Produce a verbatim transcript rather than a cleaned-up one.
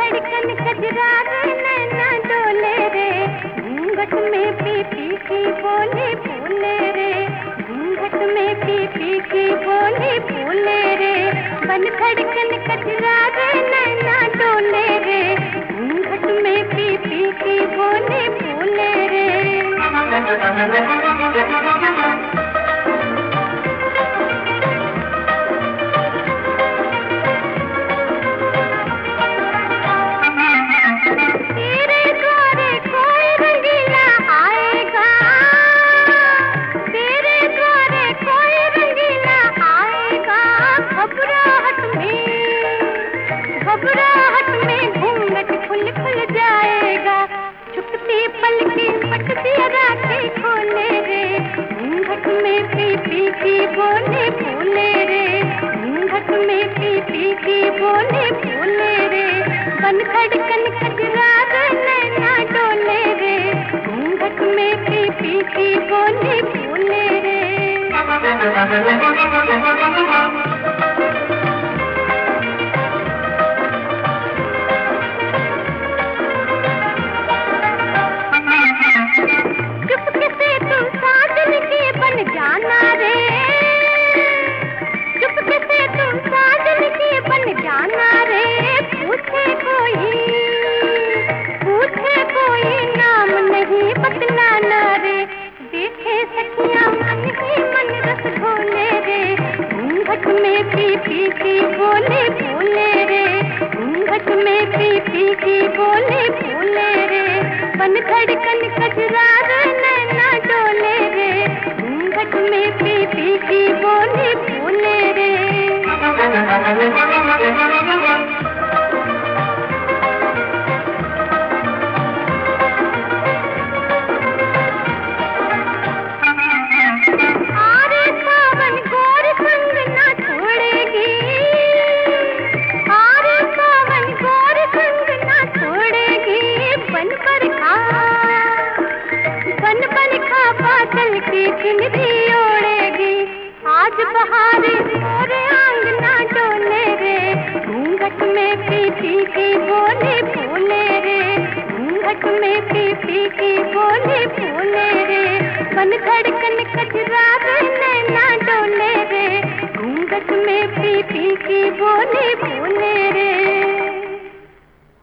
धड़कन कजरा रे नैना डोले रे, घूंघट में पी पी की बोली फूले रे, घूंघट में पी पी की बोली फूले रे, बन धड़कन कजरा रे नैना डोले रे, घूंघट में पी पी की बोली फूले रे। घबराहट में घूंघट खुल खुल जाएगा, छुपती पलके पटती रातें खोले रे, घूंघट में पी पी की बोले फूले रे, घूंघट में पी पी की बोले फूले रे, बन धड़कन कजरा रे नैना डोले रे, घूंघट में पी पी की बोले फूले रे। जाना रे चुपके से तुम साजन की बन जाना रे, पूछे कोई पूछे कोई नाम नहीं बतलाना रे, देखे सखियां मन ही मन रस घोले रे, घूंघट में पी पी की बोले फूले रे, घूंघट में पी पी की बोले फूले रे, बन धड़कन कजरा रे नैना डोले रे, घूंघट में पी पी की बोले फूले रे।